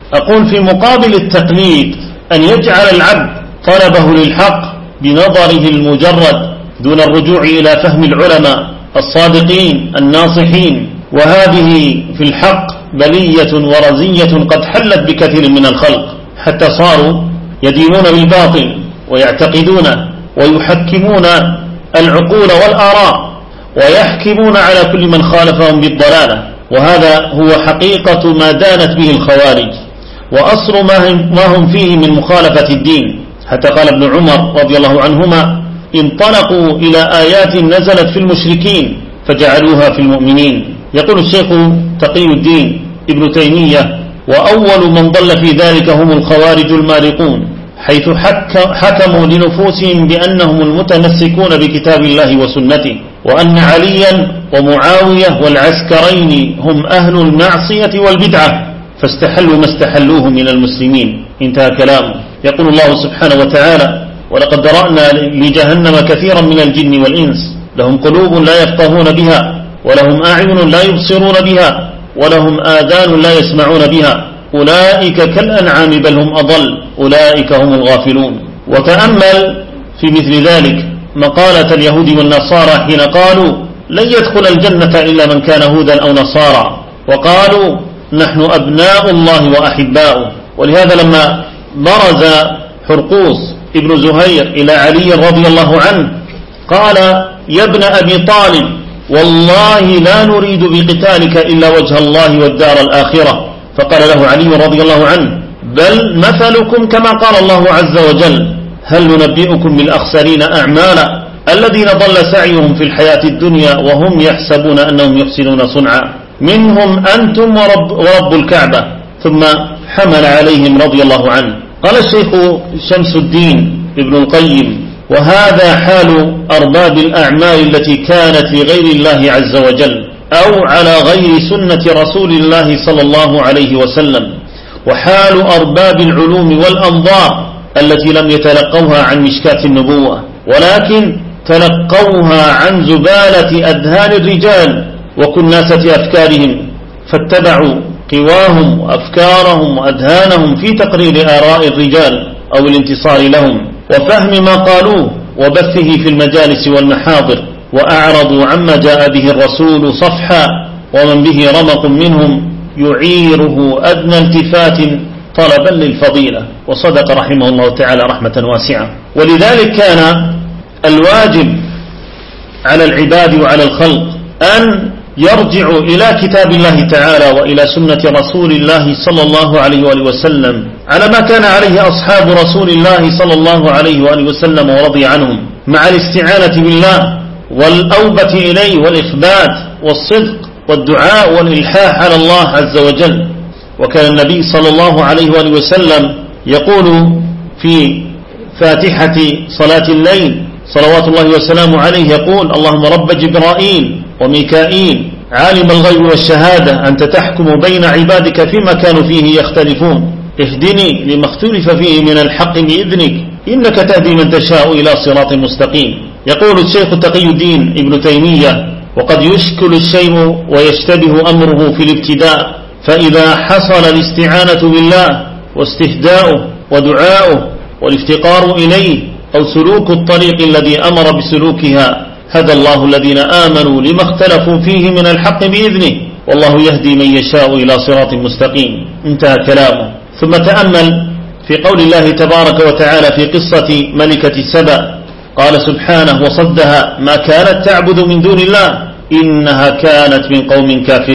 أقول في مقابل التقليد أن يجعل العبد طلبه للحق بنظره المجرد دون الرجوع إلى فهم العلماء الصادقين الناصحين، وهذه في الحق بلية ورزية قد حلت بكثير من الخلق، حتى صاروا يدينون بالباطل ويعتقدون ويحكمون العقول والآراء ويحكمون على كل من خالفهم بالضلالة. وهذا هو حقيقة ما دانت به الخوارج وأصل ما هم فيه من مخالفة الدين. حتى قال ابن عمر رضي الله عنهما: انطلقوا إلى آيات نزلت في المشركين فجعلوها في المؤمنين. يقول الشيخ تقي الدين ابن تيمية: وأول من ضل في ذلك هم الخوارج المارقون، حيث حكموا لنفوسهم بأنهم المتمسكون بكتاب الله وسنته، وأن عليا ومعاوية والعسكرين هم أهل المعصية والبدعة، فاستحلوا ما استحلوه من المسلمين. انتهى كلامه. يقول الله سبحانه وتعالى: ولقد ذرأنا لجهنم كثيرا من الجن والإنس، لهم قلوب لا يفقهون بها، ولهم أعين لا يبصرون بها، ولهم آذان لا يسمعون بها، أولئك كالأنعام بل هم أضل، أولئك هم الغافلون. وتأمل في مثل ذلك مقالة اليهود والنصارى حين قالوا: لن يدخل الجنة إلا من كان هودا أو نصارى، وقالوا: نحن أبناء الله وأحباؤه. ولهذا لما برز حرقوس ابن زهير إلى علي رضي الله عنه قال: يا ابن أبي طالب، والله لا نريد بقتالك إلا وجه الله والدار الآخرة. فقال له علي رضي الله عنه: بل مثلكم كما قال الله عز وجل: هل ننبئكم بالأخسرين أعمالا الذين ضل سعيهم في الحياة الدنيا وهم يحسبون أنهم يحسنون صنعا، منهم أنتم ورب الكعبة. ثم حمل عليهم رضي الله عنه. قال الشيخ شمس الدين ابن القيم: وهذا حال أرباب الأعمال التي كانت لغير الله عز وجل أو على غير سنة رسول الله صلى الله عليه وسلم، وحال أرباب العلوم والأنظار التي لم يتلقوها عن مشكاة النبوة، ولكن تلقوها عن زبالة أذهان الرجال وكناسة أفكارهم، فاتبعوا قواهم وأفكارهم وأذهانهم في تقرير آراء الرجال أو الانتصار لهم وفهم ما قالوه وبثه في المجالس والمحاضر، وأعرضوا عما جاء به الرسول صفحا، ومن به رمق منهم يعيره أدنى التفات طلبا للفضيلة. وصدق رحمه الله تعالى رحمة واسعة. ولذلك كان الواجب على العباد وعلى الخلق أن يرجعوا إلى كتاب الله تعالى وإلى سنة رسول الله صلى الله عليه وآله وسلم على ما كان عليه أصحاب رسول الله صلى الله عليه وآله وسلم ورضي عنهم، مع الاستعانة بالله والأوبة إليه والإخبات والصدق والدعاء والإلحاح على الله عز وجل. وكان النبي صلى الله عليه وآله وسلم يقول في فاتحة صلاة الليل صلوات الله وسلامه عليه، يقول: اللهم رب جبرائيل وميكائيل عالم الغيب والشهادة أنت تحكم بين عبادك فيما كانوا فيه يختلفون، اهدني لما اختلف فيه من الحق بإذنك إنك تهدي من تشاء إلى صراط مستقيم. يقول الشيخ تقي الدين ابن تيمية: وقد يشكل الشيء ويشتبه أمره في الابتداء، فإذا حصل الاستعانة بالله واستهداؤه ودعاؤه والافتقار إليه أو سلوك الطريق الذي أمر بسلوكها، هدى الله الذين آمنوا لما اختلفوا فيه من الحق بإذنه، والله يهدي من يشاء إلى صراط مستقيم. انتهى كلامه. ثم تأمل في قول الله تبارك وتعالى في قصة ملكة سبأ، قال سبحانه: وصدها ما كانت تعبد من دون الله إنها كانت من قوم كافرين.